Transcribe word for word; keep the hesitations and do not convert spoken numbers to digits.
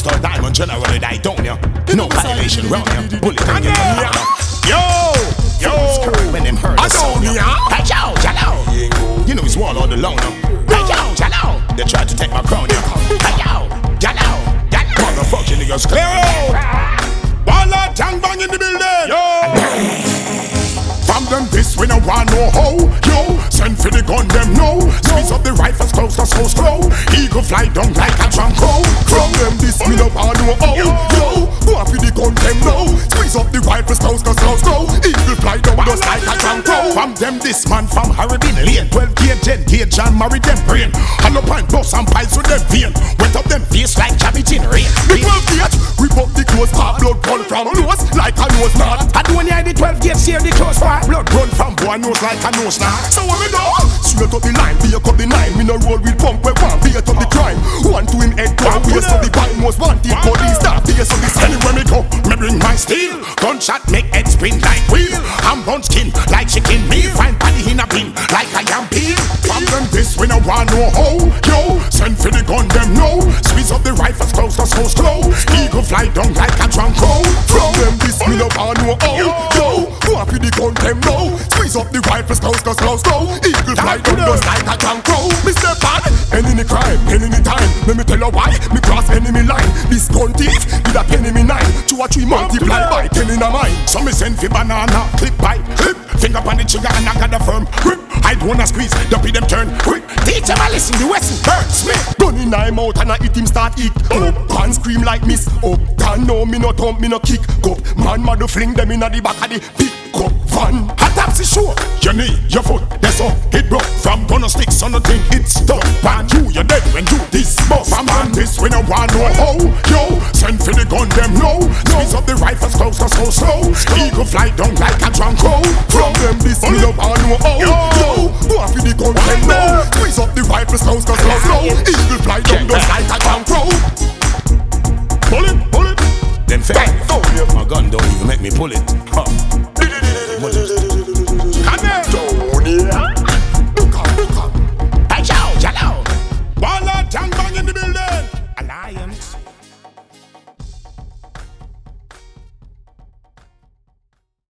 Star Diamond generally die down ya. No violation round ya. Bullet on ya. Yo, yo. When them heard the sound ya. Hey yo, hello. You know it's wall all alone now. Hey yo, hello. They tried to take my crown ya. Hey yo, hello. Motherfucking niggas clear out. Ball of gang bang in the building. Yo. From them this we no want no how. Yo, send for the gun them no. Squeeze up the rifles close to so slow. Eagle fly down like a drunk crow. From them this we no want no how. Yo, go for the gun them no. Squeeze up the rifles close to so slow. Eagle fly down just like a drunk crow. From them this man from Harrison Lane. Twelve gauge, ten gauge, John married them brain. Hollow pine bust and piles with them vein. Wet up them face like cabbage in rain. The twelve gauge, rip up the clothes, pop blood run from nose like a nose knot. And when you the twelve gauge, share the clothes part. Blood run from boy nose like a nose knot. So what we do? Straight up the line, be a cup the nine. We no roll with pump, we want be a top the crime. One to him head down, we so the bang most wanted. Police start, be a so this anywhere me go. Me bring my steel, gunshot make head spin like wheel. I'm bone skin like chicken meal. Find body in a bin like I am peel. From them this we no want no how. Yo, send for the gun them no. Squeeze up the rifles close to so slow. Eagle fly down like a drunk crow. From them this we no want no how. Yo, go up with the gun them no. Squeeze up the rifles close to so slow. Eagle fly down just like a drunk crow. Mister Bad, enemy crime, enemy time. Let me tell you why, me cross enemy line. This gun thief with a pen in me nine. Two or three multiply by ten in a mine. So me send for banana, clip by clip. Finger on the trigger and I got the firm grip. I don't wanna squeeze, dumpy them turn quick. Teach them I listen, the Western burns me. Gun in my mouth and I hit him start eat. Up, can scream like miss. Up, can no me no thump, me no kick. Up, man mother fling them in the back of the pick up van. A taxi show, your knee, your foot, that's all. It broke from gonna sticks on the thing, it's stuck. And you, you're dead when you this boss. I'm on this when I want no how. Yo, send for the gun them no. Squeeze up the rifles close to so slow. Eagle fly down like a drunk crow. From them this we no want no how. Yo, go off with the gun them no. Squeeze up the rifles close to so slow. Eagle fly down just like a drunk crow. Pull it, pull it. Then fair. My gun don't even make me pull it. Huh.